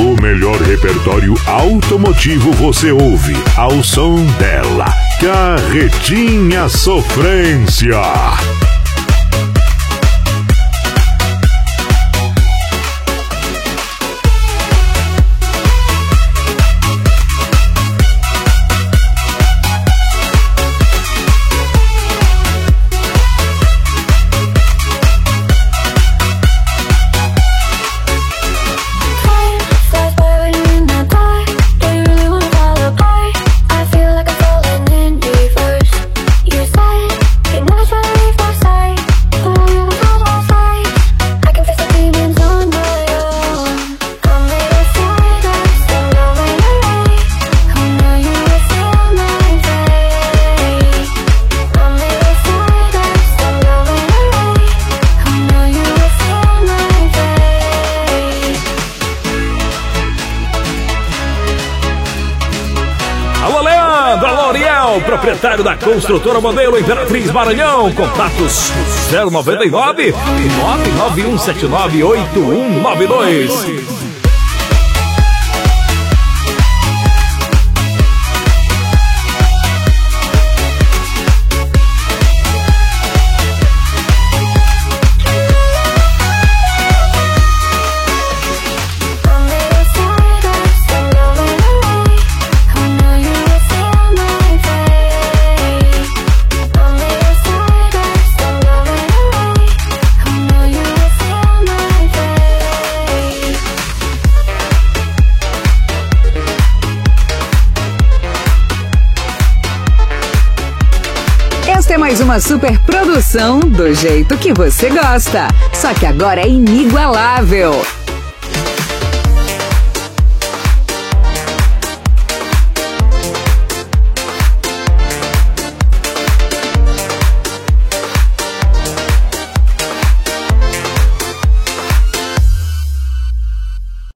O melhor repertório automotivo você ouve ao som dela, Carretinha Sofrência. Proprietário da construtora modelo Imperatriz Maranhão, contatos 099 99179 8192. Mais uma super produção do jeito que você gosta. Só que agora é inigualável.